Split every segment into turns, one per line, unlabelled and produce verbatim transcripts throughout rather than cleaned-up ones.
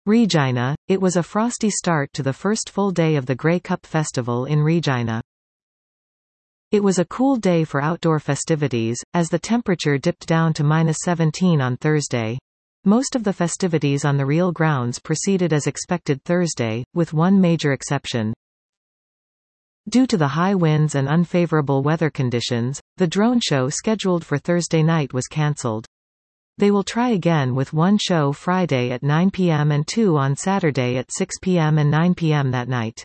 Regina. It was a frosty start to the first full day of the Grey Cup Festival in Regina. It was a cool day for outdoor festivities, as the temperature dipped down to minus seventeen on Thursday. Most of the festivities on the real grounds proceeded as expected Thursday, with one major exception. Due to the high winds and unfavorable weather conditions, the drone show scheduled for Thursday night was cancelled. They will try again with one show Friday at nine p m and two on Saturday at six p m and nine p m that night.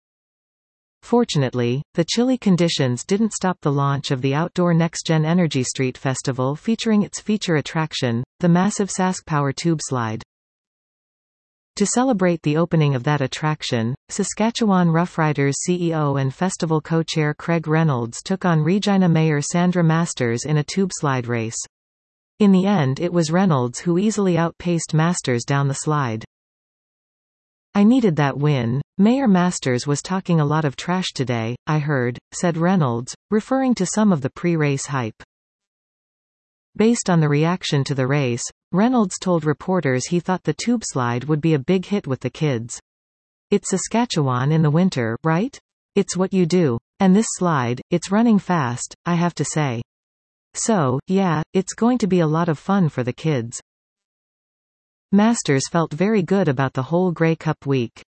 Fortunately, the chilly conditions didn't stop the launch of the outdoor NextGen Energy Street Festival featuring its feature attraction, the massive SaskPower tube slide. To celebrate the opening of that attraction, Saskatchewan Roughriders C E O and festival co-chair Craig Reynolds took on Regina Mayor Sandra Masters in a tube slide race. In the end, it was Reynolds who easily outpaced Masters down the slide. "I needed that win. Mayor Masters was talking a lot of trash today, I heard," said Reynolds, referring to some of the pre-race hype. Based on the reaction to the race, Reynolds told reporters he thought the tube slide would be a big hit with the kids. "It's Saskatchewan in the winter, right? It's what you do. And this slide, it's running fast, I have to say. So, yeah, it's going to be a lot of fun for the kids." Masters felt very good about the whole Grey Cup week.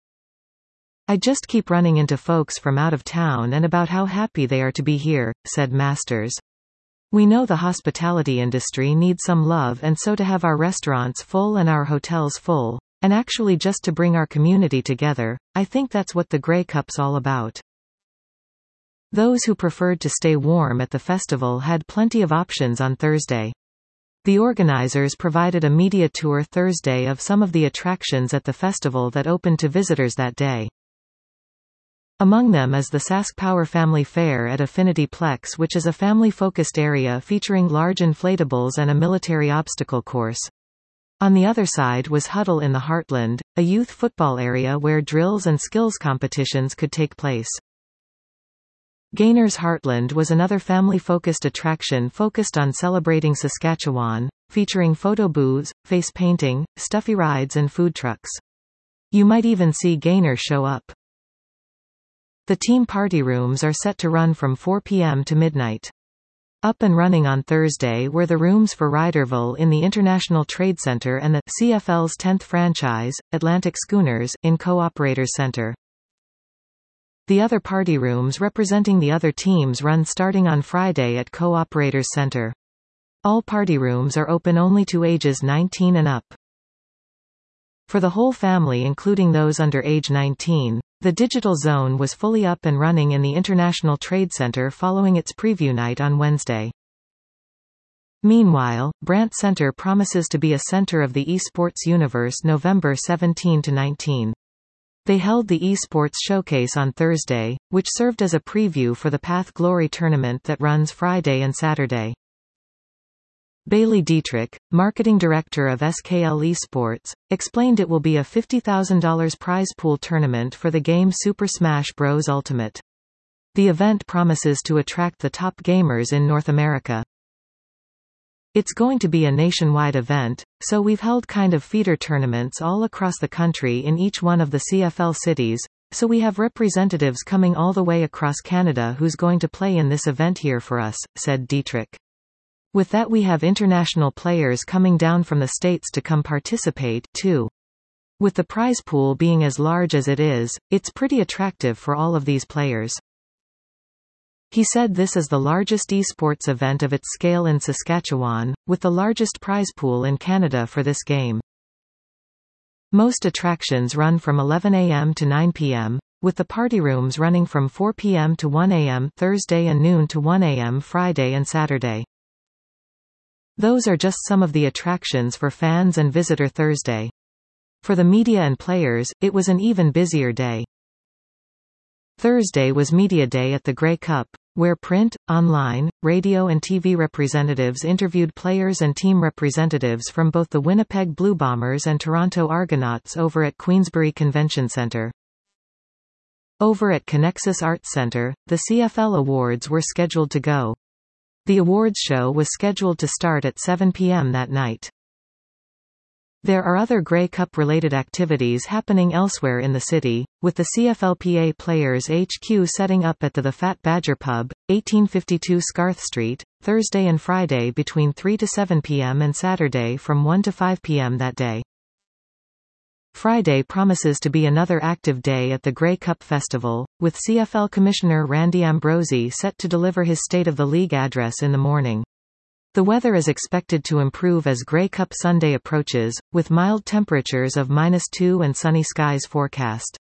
"I just keep running into folks from out of town and about how happy they are to be here," said Masters. "We know the hospitality industry needs some love, and so to have our restaurants full and our hotels full, and actually just to bring our community together, I think that's what the Grey Cup's all about." Those who preferred to stay warm at the festival had plenty of options on Thursday. The organizers provided a media tour Thursday of some of the attractions at the festival that opened to visitors that day. Among them is the SaskPower Family Fair at Affinity Plex, which is a family-focused area featuring large inflatables and a military obstacle course. On the other side was Huddle in the Heartland, a youth football area where drills and skills competitions could take place. Gaynors Heartland was another family-focused attraction focused on celebrating Saskatchewan, featuring photo booths, face painting, stuffy rides and food trucks. You might even see Gaynor show up. The team party rooms are set to run from four p m to midnight. Up and running on Thursday were the rooms for Riderville in the International Trade Center and the C F L's tenth franchise, Atlantic Schooners, in Co-operators Center. The other party rooms representing the other teams run starting on Friday at Co-operators Center. All party rooms are open only to ages nineteen and up. For the whole family, including those under age nineteen, the Digital Zone was fully up and running in the International Trade Center following its preview night on Wednesday. Meanwhile, Brant Center promises to be a center of the esports universe November seventeenth to nineteenth. They held the esports showcase on Thursday, which served as a preview for the Path Glory tournament that runs Friday and Saturday. Bailey Dietrich, marketing director of S K L Esports, explained it will be a fifty thousand dollars prize pool tournament for the game Super Smash Bros. Ultimate. The event promises to attract the top gamers in North America. "It's going to be a nationwide event, so we've held kind of feeder tournaments all across the country in each one of the C F L cities, so we have representatives coming all the way across Canada who's going to play in this event here for us," said Dietrich. "With that, we have international players coming down from the States to come participate, too. With the prize pool being as large as it is, it's pretty attractive for all of these players." He said this is the largest esports event of its scale in Saskatchewan, with the largest prize pool in Canada for this game. Most attractions run from eleven a m to nine p m, with the party rooms running from four p m to one a m Thursday and noon to one a m Friday and Saturday. Those are just some of the attractions for fans and visitor Thursday. For the media and players, it was an even busier day. Thursday was Media Day at the Grey Cup, where print, online, radio and T V representatives interviewed players and team representatives from both the Winnipeg Blue Bombers and Toronto Argonauts over at Queensbury Convention Centre. Over at Connexus Arts Centre, the C F L Awards were scheduled to go. The awards show was scheduled to start at seven p m that night. There are other Grey Cup-related activities happening elsewhere in the city, with the C F L P A Players H Q setting up at the The Fat Badger Pub, eighteen fifty-two Scarth Street, Thursday and Friday between three to seven p m and Saturday from one to five p m that day. Friday promises to be another active day at the Grey Cup Festival, with C F L Commissioner Randy Ambrosie set to deliver his State of the League address in the morning. The weather is expected to improve as Grey Cup Sunday approaches, with mild temperatures of minus two and sunny skies forecast.